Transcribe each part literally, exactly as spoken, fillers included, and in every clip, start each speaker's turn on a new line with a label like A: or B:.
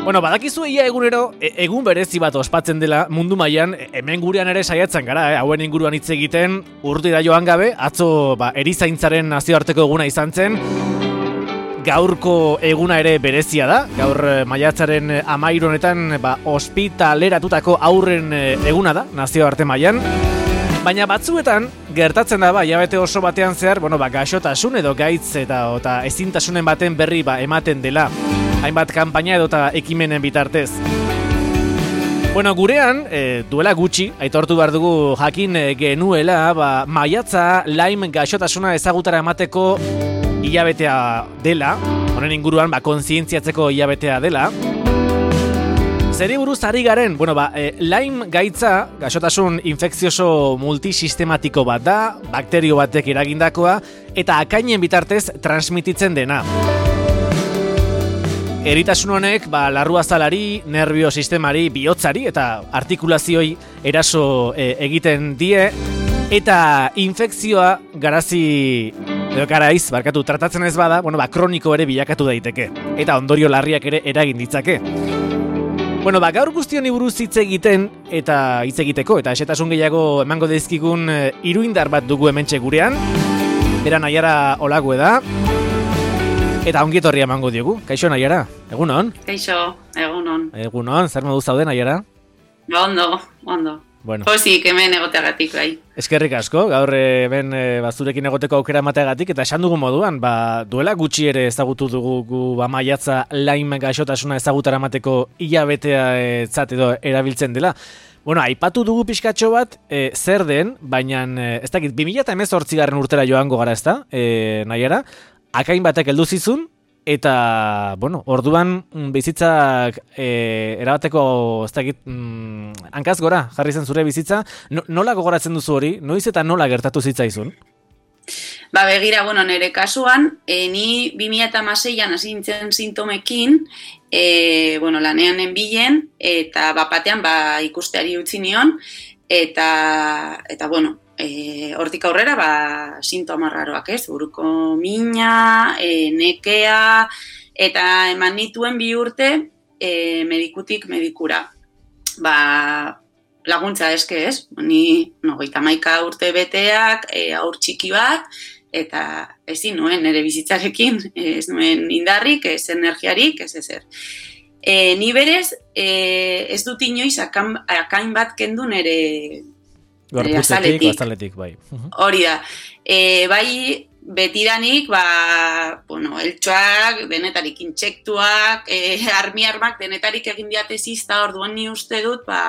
A: Bueno, badakizu ia egunero, e- egun berezi bat ospatzen dela mundu mailan, e- hemen gurean ere saiatzen gara, eh? Hauen inguruan hitz egiten, urtira joan gabe, atzo ba, erizaintzaren nazioarteko eguna izan zen, gaurko eguna ere berezia da, gaur eh, maiatzaren eh, hamairu honetan ba, ospitaleratutako aurren eh, eguna da, nazioarte mailan. Baina batzuetan, gertatzen da ba, hilabete oso batean zehar, bueno, ba, gaixotasun edo gaitz eta, eta ezintasunen baten berri ba, ematen dela. Hainbat kanpaina edo eta ekimenen bitartez. Bueno, gurean, e, duela gutxi, aitortu behar dugu jakin e, genuela, ba, maiatza Lyme gaixotasuna ezagutara emateko hilabetea dela, honen inguruan ba, kontzientziatzeko hilabetea dela. Zeri buruz ari garen, bueno, ba, e, Lyme gaitza, gaixotasun infekzioso multisistematiko bat da, bakterio batek eragindakoa, eta akainen bitartez transmititzen dena. Eritasun honek, ba, larruazalari, nervio sistemari, bihotzari eta artikulazioei eraso e, egiten die, eta infekzioa garazi, edo garaiz, barkatu, tratatzen ez bada, bueno, ba, kroniko ere bilakatu daiteke, eta ondorio larriak ere eragin ditzake. Bueno, ba, gaur guztioni buruz hitz egiten eta hitz egiteko eta esetasun gehiago emango dizkigun e, iruindar bat dugu hementxe gurean. Bera Naiara Olague da. Eta ongi etorria emango diogu. Kaixo Naiara, egunon?
B: Kaixo, egunon.
A: Egunon, zer modu zaude Naiara?
B: Ba, ondo, ondo.
A: Bueno.
B: Pozik hemen egoteagatik bai.
A: Eskerrik asko, gaur hemen e, bazurekin egoteko aukera emateagatik eta esan dugun moduan, ba, duela gutxi ere ezagutu dugu gu, ba, maiatza Lyme gaixotasuna ezagutara emateko hilabetea etzat edo erabiltzen dela. Bueno, aipatu dugu pixkatxo bat, e, zer den, baina e, ez dakit, bi mila hemezortzigarren urtera joango gara, ezta, e, Naiara, akain batek heldu zizun, eta, bueno, orduan bizitzak e, erabateko, ez dakit, mm, hankaz gora jarri zen zure bizitza. No, nola gogoratzen duzu hori? Noiz eta nola gertatu zitzaizun?
B: Ba, begira, bueno, nire kasuan, e, ni bi mila hamaseian hasi nintzen sintomekin, e, bueno, lanean enbilen, eta bapatean ba, ikusteari utzi nion, eta, eta bueno, E, hortik aurrera, ba, sintoma raroak ez, buruko mina, e, nekea, eta eman nituen bi urte e, medikutik medikura. Ba, laguntza eske ez, ni nogeita hamaika urte beteak, e, aur txiki bat, eta ezin nuen nire bizitzarekin, ez nuen indarrik, ez energiarik, ez ezer. E, ni berez, e, ez dut inoiz akain, akain bat kendu nire
A: Gorputzetik, azaletik, bai.
B: Hori da. E, bai, betidanik, ba, bueno, eltsuak, denetarik intsektuak, e, armi-armak denetarik egin diate zizta, orduan ni uste dut, ba,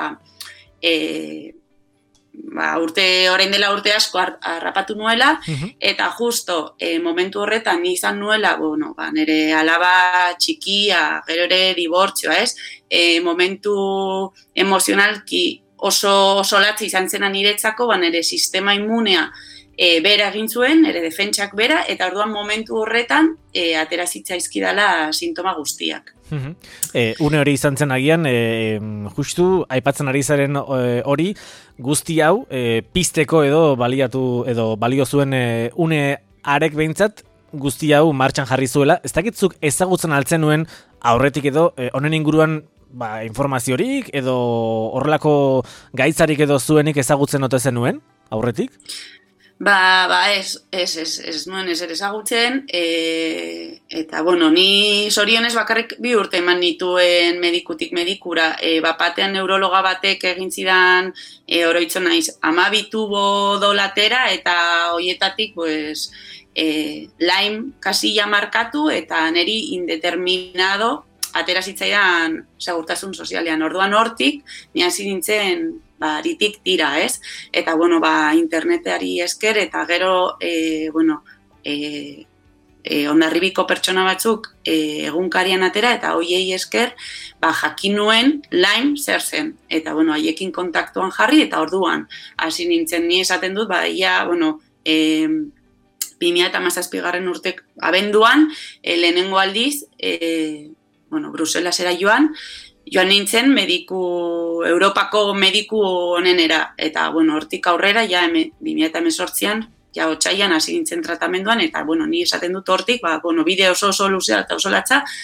B: e, ba, urte, orain dela urte asko harrapatu nuela, uh-huh. Eta justo e, momentu horretan izan nuela, bueno, ba, nire alaba txikia, gero ere dibortzioa, ez? E, momentu emozionalki oso, oso latza izan zena niretzako, ba, nire sistema immunea e, bera egin zuen, nire defentsak bera, eta orduan momentu horretan e, atera zitzaizkidala sintoma guztiak.
A: Uh-huh. E, une hori izan zen agian, e, justu, aipatzen ari zaren e, hori, guzti hau, e, pizteko edo baliatu, edo balio zuen e, une arek behintzat, guzti hau martxan jarri zuela. Ez dakitzuk ezagutzen altzen nuen aurretik edo, e, honen inguruan, ba, informaziorik edo horrelako gaitzarik edo zuenik ezagutzen ote zenuen aurretik?
B: Ba, ba ez, ez, ez, ez nuen ezer ezagutzen, e, eta, bueno, ni zorionez bakarrik bi urte eman nituen medikutik medikura, e, bapatean neurologa batek egin zidan, e, oroitzen naiz, hamabi tubo dolatera, eta hoietatik, pues, e, Lyme kasilla markatu, eta neri indeterminado, atera zitzaidan segurtasun sozialean. Orduan hortik, ni hasi nintzen ba, aritik tira, ez? Eta, bueno, ba, interneteari esker, eta gero, e, bueno, e, e, Hondarribiko pertsona batzuk e, egunkarian atera, eta hoiei esker, ba, jakin nuen Lyme zer zen. Eta, bueno, haiekin kontaktuan jarri, eta orduan, hasi nintzen ni esaten dut, ba, ia, bueno, e, bi mila hamazazpigarren urtek abenduan, e, lehenengo aldiz, e, bueno, Bruselasera joan, joan nintzen mediku, Europako mediku honenera, eta, bueno, hortik aurrera, ja, bi mila hemezortzian, ja, otsailean hasi nintzen tratamenduan, eta, bueno, ni esaten dut hortik, ba, bueno, bide oso oso luzea eta oso latza,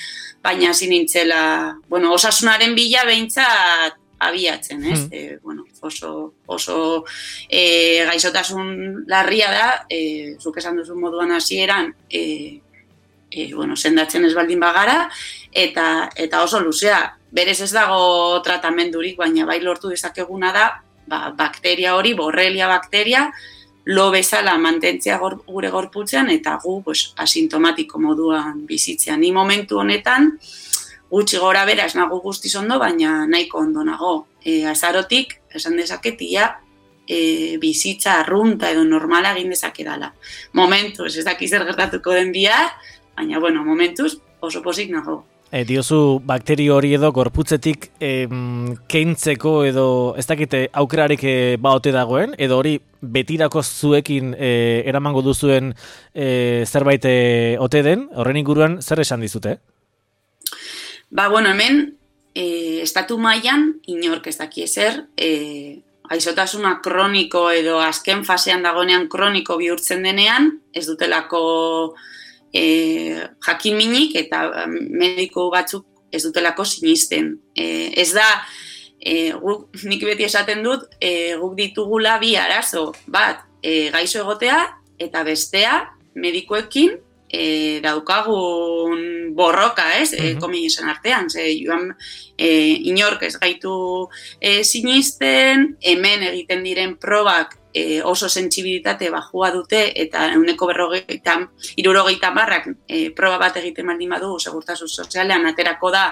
B: baina hasi nintzela, bueno, osasunaren bila behintzat abiatzen, ez?
A: Hmm.
B: E, bueno, oso, oso e, gaixotasun larria da, e, zuk esan duzu moduan hasieran, e, e, bueno, sendatzen ez baldin bagara, eta, eta oso luzea. Berez ez dago tratamendurik, baina bai lortu dezakeguna da, ba, bakteria hori, borrelia bakteria, lo bezala mantentzea gor, gure gorputzean, eta gu pues, asintomatiko moduan bizitzea. Ni momentu honetan, gutxi gora bera ez nago guztiz ondo, baina nahiko ondo nago. E, azarotik, esan dezaketia, e, bizitza arrunta edo normala egin dezakedala. Momentuz, ez dakiz zer gertatuko den bihar, baina, bueno, momentuz oso pozik nago.
A: E, diozu, bakterio hori edo gorputzetik e, keintzeko edo ez dakite aukerarik e, baote dagoen, edo hori betirako zuekin e, eramango duzuen e, zerbait e, ote den, horren inguruan zer esan dizute?
B: Ba, bueno, hemen, e, estatu mailan inork ez daki ezer, e, gaixotasuna kroniko edo azken fasean dagoenean kroniko bihurtzen denean, ez dutelako e, jakinminik eta mediku batzuk ez dutelako sinisten. E, ez da, e, guk, nik beti esaten dut, e, guk ditugula bi arazo, bat, e, gaixo egotea eta bestea medikuekin E, daukagun borroka, ez, e,
A: Uh-huh.
B: komisen artean, ze joan e, inork ez gaitu e, sinisten, hemen egiten diren probak e, oso sentsibilitate bajua dute, eta ehuneko berrogeita, hirurogeita marrak e, proba bat egiten baldin badu, segurtasun sozialean aterako da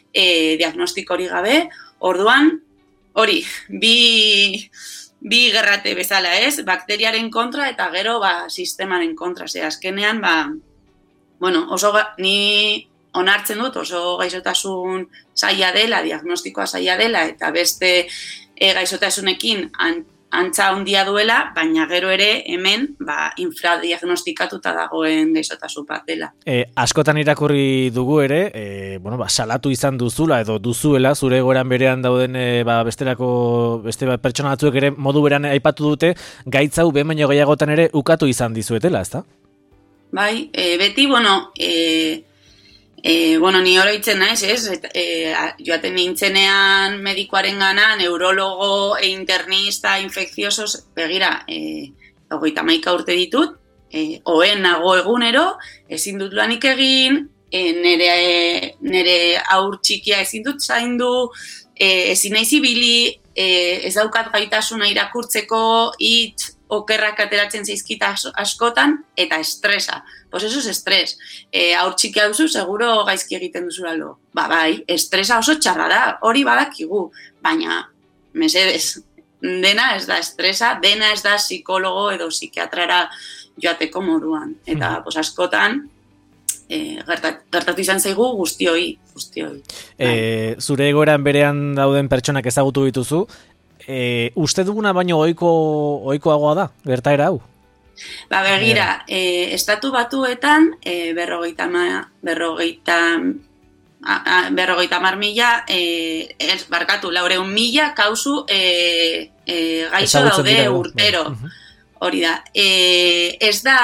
B: e, diagnostikorik gabe, orduan, hori, bi... bi gerrate bezala, ez? Bakteriaren kontra eta gero ba, sistemaren kontra. Ze azkenean, ba, bueno, oso ni onartzen dut oso gaixotasun zaila dela, diagnostikoa zaila dela, eta beste e, gaixotasunekin an, antza handia duela, baina gero ere hemen ba, infradiagnostikatuta dagoen gaixotasun bat dela.
A: E, askotan irakurri dugu ere, e, bueno, ba, salatu izan duzula edo duzuela, zure egoeran berean dauden e, ba, bestelako beste pertsona batzuek ere modu beran aipatu dute, gaitz hau behin baino gehiagotan ere ukatu izan dizuetela, ezta?
B: Bai, e, beti, bueno, e, e, bueno, ni oroitzen naiz, ez? E, joaten nintzenean medikuaren gana, neurologo, e internista, infekziosos, begira, e, hogeita hamaika urte ditut, e, ohen nago egunero, ezin dut lanik egin, e, nere, nere aur txikia ezin dut zaindu, e, ezin naiz ibili, e, ez daukat gaitasuna irakurtzeko, hitz, okerrak ateratzen zaizkita askotan, eta estresa. Pues eso es estres. E, aur txikia duzu, seguro gaizki egiten duzula lo. Ba, bai, estresa oso txarra da, hori badakigu. Baina, mesedez, dena ez da estresa, dena ez da psikologo edo psikiatrara joateko moduan. Eta, pues, askotan, e, gertat, gertatu izan zaigu guztioi, guztioi.
A: E, zure egoeran berean dauden pertsonak ezagutu dituzu, E, uste duguna baino ohiko ohikoagoa da, gertaera hau?
B: Ba, begira, e, estatu batuetan, e, berrogeita, ma, berrogeita, a, a, berrogeita mar mila, e, ez, barkatu, laureun mila kausu e, e, gaixo daude urtero. Uh-huh. Hori da. E, ez da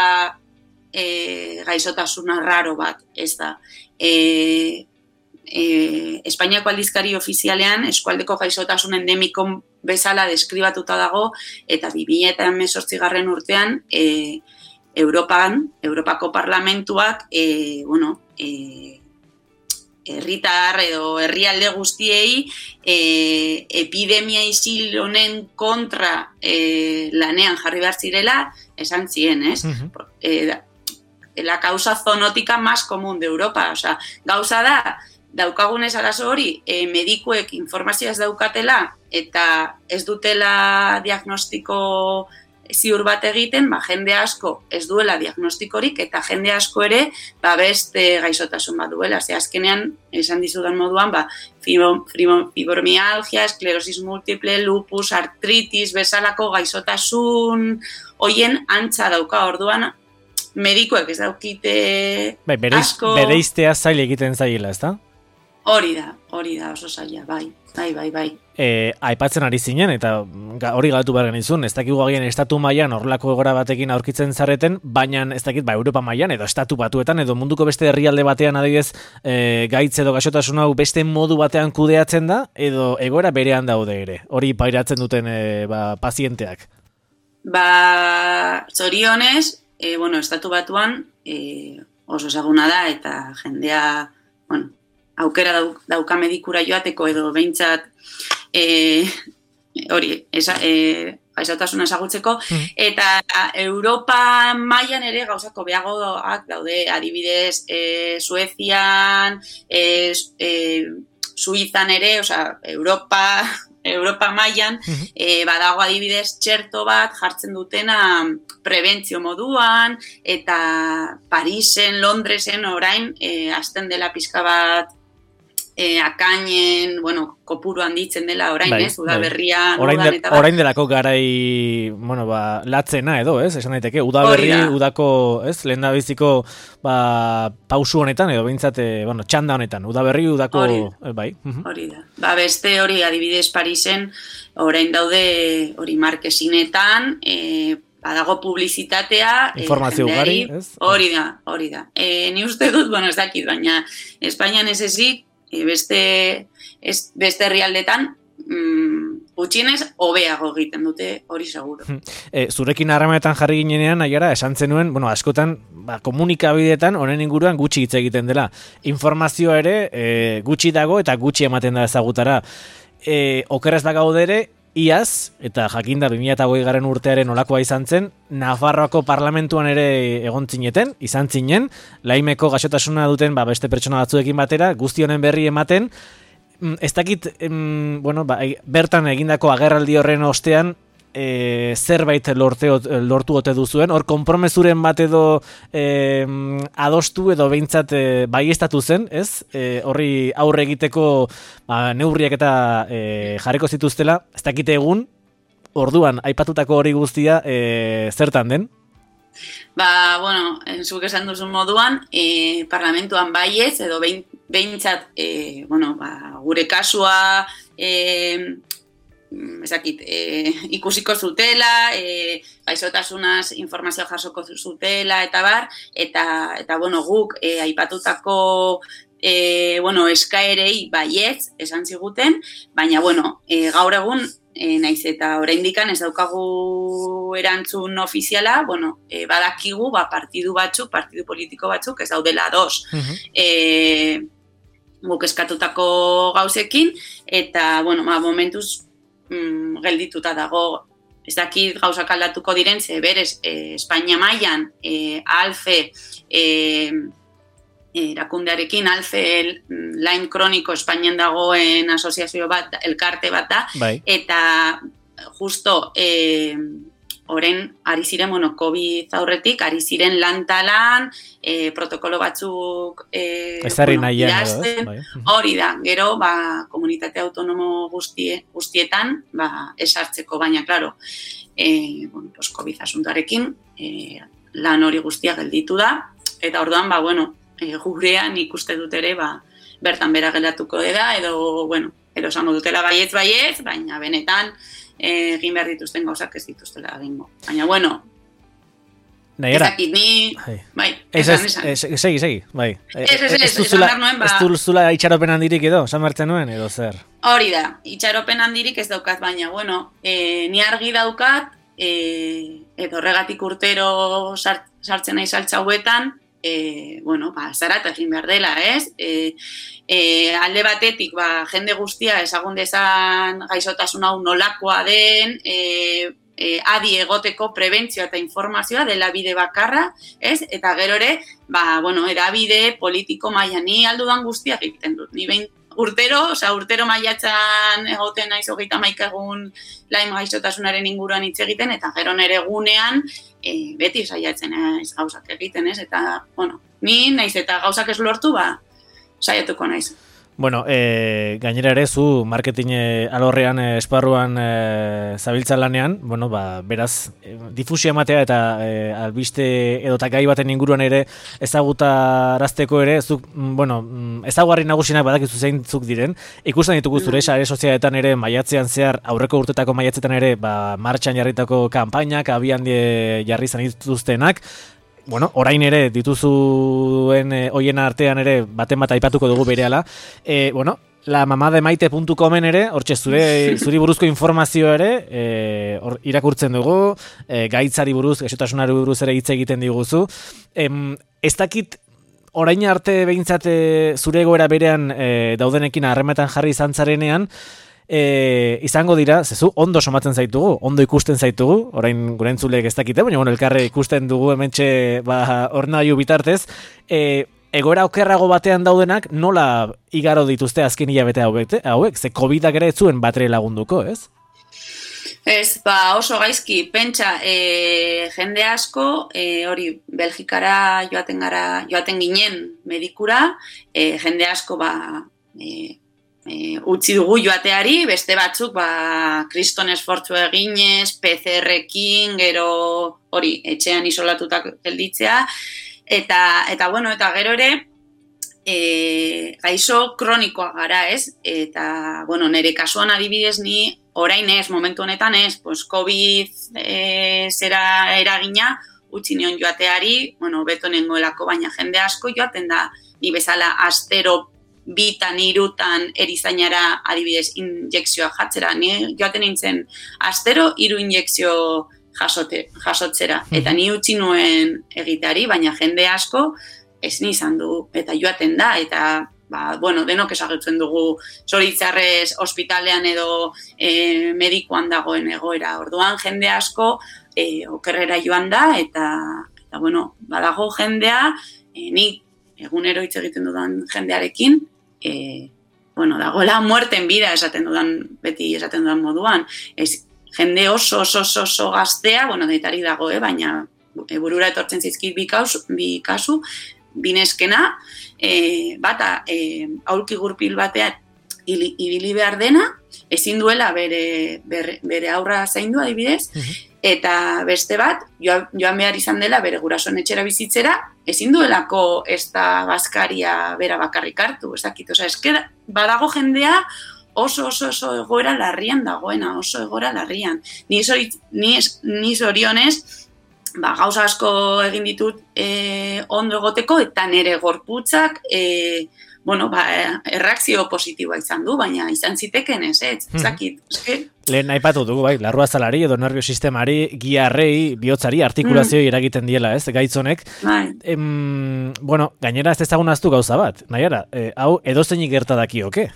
B: e, gaixotasuna raro bat, ez da. E, E, Espainiako aldizkari ofizialean eskualdeko gaixotasun endemiko bezala deskribatuta dago, eta bi mila hemezortzigarren urtean e, Europan, Europako parlamentuak e, bueno, e, herritar edo herrialde guztiei e, epidemia isil honen kontra e, lanean jarri behar zirela, esan zien, ez? Uh-huh. E, la causa zoonótica más común de Europa, o sea, gauza da, daukagunez arazo hori, e, medikuek informazioa ez daukatela eta ez dutela diagnostiko ziur bat egiten, ba, jende asko ez duela diagnostikorik eta jende asko ere ba, beste gaixotasun bat duela. Ze azkenean, esan dizudan moduan, ba, fibromialgia, esklerosis multiple, lupus, artritis, bezalako gaixotasun hoien antza dauka, orduan medikuek ez daukite
A: Be, bereiz,
B: asko...
A: Bereiztea zail egiten zaiela, ezta?
B: Hori da, hori da oso zaila, bai, bai, bai, bai.
A: E, aipatzen ari zinen, eta hori galatu behar genizun, ez dakigu agian estatu mailan horrelako egora batekin aurkitzen zareten, baina ez dakit, ba, Europa mailan edo estatu batuetan, edo munduko beste herrialde batean adibidez e, gaitz edo gaixotasun hau beste modu batean kudeatzen da, edo egoera berean daude ere, hori pairatzen duten e, ba, pazienteak.
B: Ba, zorionez, e, bueno, estatu batuan e, oso ezaguna da, eta jendea, bueno, aukera dauk, dauka medikura joateko edo behintzat e, hori, esa, e, gaixotasuna ezagutzeko, mm. eta Europa mailan ere gauzako beagoak daude, adibidez, e, Suezian, e, e, Suizan ere, osea, Europa, Europa mailan, mm-hmm. e, badago adibidez txerto bat jartzen dutena prebentzio moduan, eta Parisen, Londresen orain, e, azten dela pizka bat, E, akainen, bueno, kopuru handitzen dela orain, bai, ez, udaberria,
A: bai. Orain, de, orain delako garai, bueno, ba, latzena edo, ez, esan daiteke, udaberri, udako, ez, lehen da biziko, ba, pausu honetan, edo behintzate, bueno, txanda honetan, udaberri, udako, hori, bai.
B: Hori da, ba, beste hori, adibidez Parisen, orain daude, hori markesinetan, e, badago publizitatea,
A: informazio ugari, ez?
B: Hori da, hori da. E, ni uste dut, bueno, ez dakit, baina Espainian ez ezik, beste, ez, beste herrialdetan mm, gutxienez hobeago egiten dute, hori seguro.
A: E, zurekin harremanetan jarri ginenean, aiara, esan zenuen, bueno, askotan, ba, komunikabideetan honen inguruan gutxi hitz egiten dela. Informazioa ere e, gutxi dago eta gutxi ematen da ezagutara. E, okerrez bagaudere, iaz, eta jakinda bi mila hogei garren urtearen olakoa izan zen, Nafarroako parlamentuan ere egon zineten, izan zinen, laimeko gaixotasuna duten ba, beste pertsona batzuekin batera, guzti honen berri ematen, ez dakit, em, bueno, ba, bertan egindako agerraldi horren ostean, e, zerbait lorteo, lortu ote duzuen, hor konpromezuren bat edo e, adostu edo behintzat e, baiestatu zen, ez? E, horri aurre egiteko ba, neurriak eta e, jarriko zituztela, ez dakite egun, orduan, aipatutako hori guztia e, zertan den?
B: Ba, bueno, zuk esan duzun moduan, e, parlamentuan baiez, edo behintzat, e, bueno, ba, gure kasua, e, ezakit, e, ikusiko zutela, e, gaixotasunaz informazioa jasoko zutela, eta bar, eta, eta bueno, guk e, aipatutako e, bueno, eskaerei baietz esan ziguten, baina, bueno, e, gaur egun, e, naiz eta oraindikan ez daukagu erantzun ofiziala, bueno, e, badakigu, ba, partidu batzuk, partidu politiko batzuk, ez daudela dos, uh-huh. e, guk eskatutako gauzekin, eta, bueno, ba, momentuz, Mm, geldituta dago, ez dakit gauzak aldatuko diren, ze berez, eh, Espainia mailan, eh, alfe, eh, erakundearekin, alfe Lyme kroniko Espainian dagoen asoziazio bat, elkarte bat da, bai. Eta justo, eh, orain, ari ziren, bueno, COVID aurretik, ari ziren lan-talan, e, protokolo batzuk e,
A: bueno, idazten, bai.
B: Hori da, gero, ba, komunitate autonomo guztie, guztietan, ba, esartzeko, baina, klaro, e, bueno, pues, COVID asuntarekin, e, lan hori guztia gelditu da, eta orduan, ba, bueno, e, gurean ikuste dut ere, ba, bertan bera geldatuko da, edo, bueno, edo esango dutela baietz, baietz, baina benetan, egin behar dituzten gauzak ez dituztela egingo. Baina, bueno, ezakit ni... Bai, esan, esan.
A: Segi, segi, bai.
B: Ez, ez, ez, esan behar nuen, ba...
A: Ez duzula itxaropen handirik edo, esan bertzen nuen, edo zer?
B: Hori da, itxaropen handirik ez daukat, baina, bueno, e, ni argi daukat, e, edo horregatik urtero sart, sartzen nahi saltza hauetan, e, bueno, ba, zarat egin behar dela, ez? E, e, alde batetik, ba, jende guztia ezagun dezan gaixotasun hau nolakoa den, e, e, adi egoteko prebentzioa eta informazioa dela bide bakarra, ez? Eta gero ere, ba, bueno, edabide politiko mailan ni aldudan guztiak egiten dut. Ni behin urtero, osea, urtero maiatzan egoten naiz hogeita hamaika egun Lyme gaixotasunaren inguruan hitz egiten, eta gero nere egunean e, beti saiatzen ez gauzak egiten, ez? Eta, bueno, ni naiz eta gauzak ez lortu, ba, saiatuko naiz.
A: Bueno, e, gainera ere zu marketing e, alorrean e, esparruan e, zabiltza lanean, bueno, ba, beraz, e, difusia ematea eta e, albiste edo gai baten inguruan ere ezagutarazteko ere, zuk, bueno, ezaguarri nagusinak badakizu zeintzuk diren, ikusten ditugu zure sare sozialetan ere maiatzean zehar, aurreko urtetako maiatzetan ere, ba, martxan jarritako kanpainak, abian die jarri izan dituztenak. Bueno, orain ere dituzuen e, hoien artean ere baten bat aipatuko dugu berehala. E, bueno, la mamademaite puntu comen ere, hortxe zure zuri buruzko informazio ere, e, or, irakurtzen dugu, e, gaitzari buruz, gaixotasunari buruz ere hitz egiten diguzu. Em, ez dakit orain arte behintzat zure egoera berean e, daudenekin harremetan jarri izan zarenean, E, izango dira, zezu, ondo somatzen zaitugu, ondo ikusten zaitugu, orain gure entzuleek ez dakite, baina bueno, elkarre ikusten dugu hementxe ba, ordenagailu bitartez, e, egoera okerrago batean daudenak nola igaro dituzte azken hilabete hauek, hauek, ze covidak ere ez zuen batre lagunduko, ez?
B: Ez, ba oso gaizki, pentsa, e, jende asko, e, hori, Belgikara joaten gara, joaten ginen medikura, e, jende asko, ba, e, E, utzi dugu joateari, beste batzuk ba, kriston esfortzu eginez, P C R-ekin, gero hori, etxean isolatutak gelditzea, eta, eta bueno, eta gero ere, e, gaixo kronikoa gara, ez? Eta, bueno, nire kasuan adibidez ni, orain ez, momentu honetan ez, pues, COVID e, zera eragina, utzi nion joateari, bueno, beto nengoelako, baina jende asko joaten da, ni bezala astero bitan, irutan, erizainara adibidez injekzioa jatzera. Ni joaten nintzen astero hiru injekzio jasote, jasotzera. Eta ni utzi nuen egiteari, baina jende asko ez ni izan du. Eta joaten da, eta ba, bueno, denok ezagutzen dugu zoritzarrez ospitalean edo e, medikuan dagoen egoera. Orduan jende asko e, okerrera joan da, eta, eta bueno, badago jendea, e, ni egunero hitz egiten dudan jendearekin, E, bueno, dagoela muerte en vida esaten dudan, beti esaten dudan moduan. Ez, jende oso, oso, oso, oso gaztea, bueno, deitari dago, eh, baina e, burura etortzen zizkit bi kasu, bi kasu, bineskena, e, bata, e, aurki gurpil batean ibili behar dena, ezin duela bere, bere, bere aurra zaindu adibidez, uh-huh. Eta beste bat, joan, joan behar izan dela bere gurasoen etxera bizitzera, ezin duelako ez da bazkaria bera bakarrik hartu, ez dakit, oza, esker, badago jendea oso, oso, oso egoera larrian dagoena, oso egoera larrian. Ni, zori, ni, ni zorionez, ba, gauza asko egin ditut e, ondo egoteko, eta nire gorputzak, e, bueno, ba, erreakzio positiboa izan du, baina izan ziteken ez, ez, ez dakit, eske.
A: Lehen aipatu dugu, bai, larrua zalari edo nervio sistemari, giarrei, bihotzari, artikulazioi mm. eragiten diela, ez, gaitzonek.
B: Bai.
A: Em, bueno, gainera ez ezagun aztu gauza bat, nahiara, e, hau edozeinik gerta dakioke?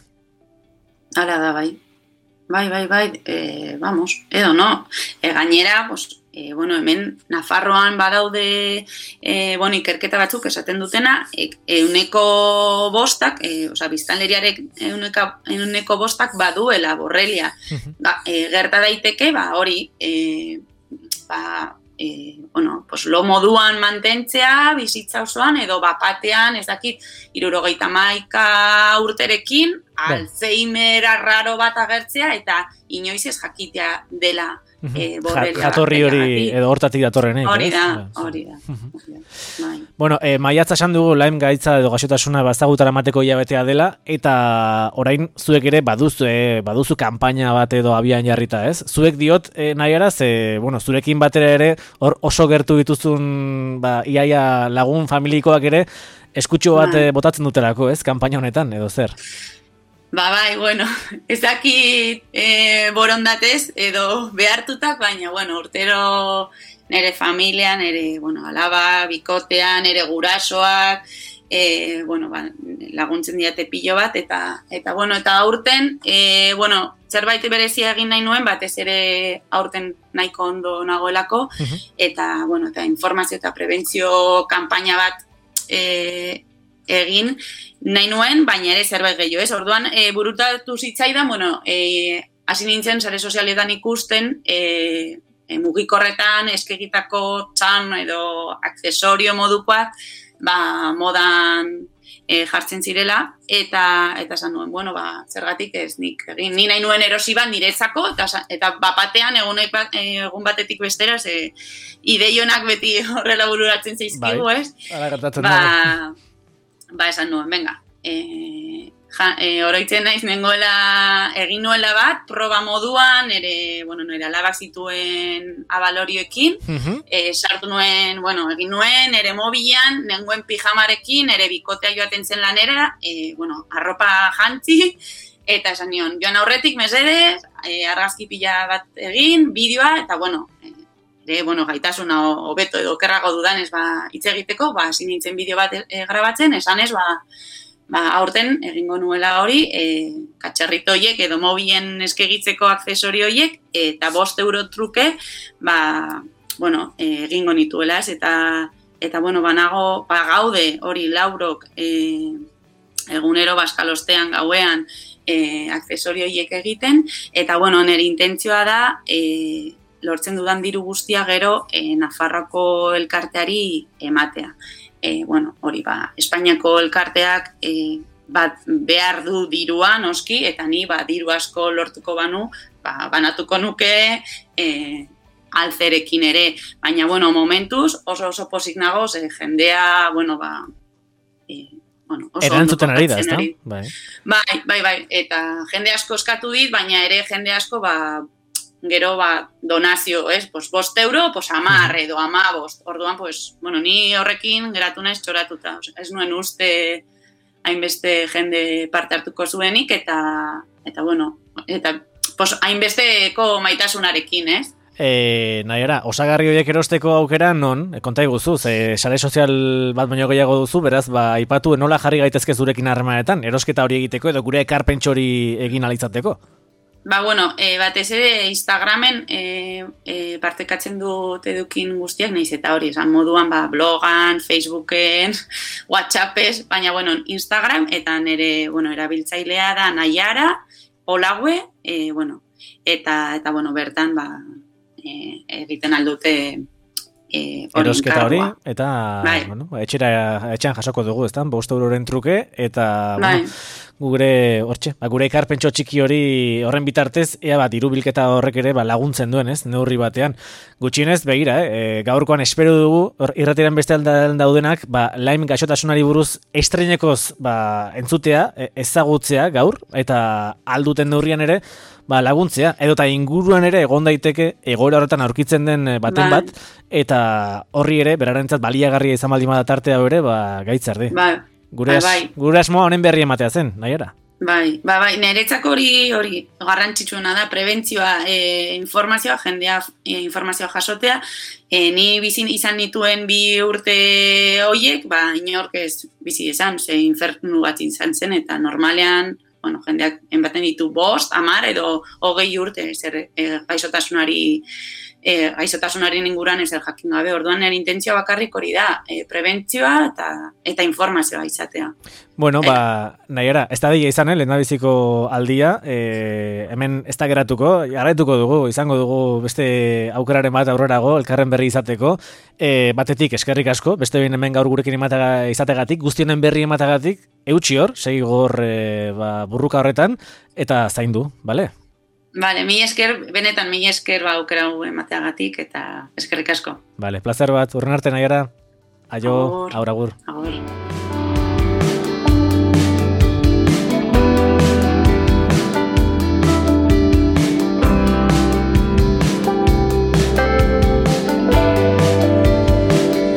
B: Hala da, bai. Bai, bai, bai, e, vamos, edo no. E, gainera, pues, e, bueno, hemen Nafarroan badaude e, bueno, ikerketa batzuk esaten dutena, e, euneko bostak, e, oza, biztanleriarek euneko, euneko bostak baduela borrelia. Ba, e, gerta daiteke, ba, hori, e, ba, e, bueno, pues, lo moduan mantentzea, bizitza osoan, edo bapatean, ez dakit, hirurogeita hamaika urterekin, Alzheimer arraro bat agertzea, eta inoiz ez jakitea dela e, borrelia.
A: Jatorri hori, edo hortatik datorrenek.
B: Hori da, hori da. Bai.
A: Bueno, e, maiatza esan dugu Lyme gaitza edo gaixotasuna bazagutara emateko hilabetea dela, eta orain zuek ere baduzu, e, baduzu kanpaina bat edo abian jarrita, ez? Zuek diot, e, nahiara, ze, bueno, zurekin batera ere, hor oso gertu dituzun, ba, iaia lagun familikoak ere, eskutxo bat e, botatzen dutelako, ez? Kanpaina honetan, edo zer?
B: Ba, bai, bueno, ez dakit e, borondatez edo behartutak, baina, bueno, urtero nire familia, nire, bueno, alaba, bikotea, nire gurasoak, e, bueno, ba, laguntzen diate pilo bat, eta, eta bueno, eta aurten, e, bueno, zerbait berezia egin nahi nuen, batez ere aurten nahiko ondo nagoelako, uh-huh. eta, bueno, eta informazio eta prebentzio kanpaina bat e, egin nahi nuen, baina ere zerbait gehiago, ez? Orduan, e, burutatu zitzaidan, bueno, e, hasi nintzen sare sozialetan ikusten, e, e, mugikorretan, eskegitako txan edo aksesorio modukoak, ba, modan e, jartzen zirela, eta eta esan nuen, bueno, ba, zergatik ez nik egin, ni nahi nuen erosi bat niretzako, eta, eta bapatean egun, egun batetik bestera, ze ideionak beti horrela bururatzen zaizkigu,
A: bai,
B: ez? Ba, ba, esan nuen, venga, e, ja, e, oroitzen naiz nengoela egin nuela bat, proba moduan, ere, bueno, nire alabak zituen abalorioekin, uh-huh. e, sartu nuen, bueno, egin nuen, ere mobilan, nengoen pijamarekin, ere bikotea joaten zen lanera, e, bueno, arropa jantzi, eta esan nion, joan aurretik mesedez, e, argazki pila bat egin, bideoa, eta bueno, e, ere, bueno, gaitasuna hobeto edo kerrago dudanez, ba, hitz egiteko, ba, hasi nintzen bideo bat e, grabatzen, esanez, ba, Ba, aurten egingo nuela hori, e, katxarrito horiek edo mobilen eskegitzeko aksesorio horiek, eta bost euro truke, ba, bueno, e, egingo nituela ez, eta, eta bueno, banago, ba, gaude hori laurok e, egunero baskalostean gauean e, aksesorio horiek egiten, eta bueno, nire intentzioa da, e, lortzen dudan diru guztia gero e, Nafarroako elkarteari ematea. E, bueno, hori ba, Espainiako elkarteak e, bat behar du dirua, noski, eta ni ba, diru asko lortuko banu, ba, banatuko nuke e, alzerekin ere. Baina, bueno, momentuz oso oso pozik nago, ze jendea, bueno, ba, e, bueno, oso
A: erantzuten ari da, ezta?
B: Bai. bai, bai, bai, eta jende asko eskatu dit, baina ere jende asko, ba, gero ba, donazio, ez, pues, bost euro, pues, amar edo amabost. Orduan, pues, bueno, ni horrekin geratu naiz txoratuta. O sea, ez nuen uste hainbeste jende parte hartuko zuenik, eta, eta bueno, eta, pues, hainbesteko maitasunarekin, ez?
A: E, nahi era, osagarri horiek erosteko aukera non, e, konta iguzu, ze sare sozial bat baino gehiago duzu, beraz, ba, aipatu nola jarri gaitezke zurekin harremanetan, erosketa hori egiteko edo gure ekarpentxo hori egin alitzateko?
B: Ba, bueno, e, batez ere Instagramen e, e, partekatzen dut edukin guztiak, nahiz eta hori, esan moduan, ba, blogan, Facebooken, WhatsAppez, baina, bueno, Instagram, eta nire, bueno, erabiltzailea da Naiara, Olague, e, bueno, eta, eta, bueno, bertan, ba, e, egiten aldute e,
A: erosketa hori, eta,
B: bai.
A: bueno, etxera, etxean jasoko dugu, ezta, bost euroren truke, eta,
B: bai.
A: bueno, gure, hortxe, ba, gure ekarpentxo txiki hori horren bitartez, ea bat, irubilketa horrek ere ba, laguntzen duen, ez, neurri batean. Gutxienez, begira, eh, gaurkoan espero dugu, hor, irratiren beste aldan daudenak, ba, Lyme gaixotasunari buruz estreinekoz ba, entzutea, ezagutzea gaur, eta alduten neurrian ere, ba, laguntzea, edota inguruan ere egon daiteke egoera horretan aurkitzen den baten bat, eta horri ere, berarentzat baliagarria izan baldin bada tartea ere, ba, gaitzardi.
B: Bai.
A: Gure, as,
B: bai, bai.
A: gure asmoa honen berri ematea zen, nahiara?
B: Bai, bai, bai, niretzako hori, hori, garrantzitsuena da, prebentzioa, e, informazioa, jendea e, informazioa jasotea, e, ni bizi izan nituen bi urte hoiek, ba, inork ez bizi izan, ze infernu bat izan zen, eta normalean, bueno, jendeak enbaten ditu bost, amar, edo hogei urte, zer, e, gaixotasunari, E, gaixotasunaren inguran ez jakin gabe, orduan nire intentzioa bakarrik hori da, e, prebentzioa eta, eta informazioa izatea.
A: Bueno, ba, nahiara, ez da dira izan, eh, lehendabiziko aldia, e, hemen ez da geratuko, jarraituko dugu, izango dugu beste aukeraren bat aurrerago, elkarren berri izateko, e, batetik eskerrik asko, beste behin hemen gaur gurekin emataga, izategatik, guztionen berri ematagatik, eutxi hor, segi gor e, ba, burruka horretan, eta zaindu, bale?
B: Vale, mi esker, benetan mi esker ba aukera emateagatik eta eskerrik asko.
A: Vale, placer bat, urren arte nahiara. Aio, agur, agur.
B: Agur.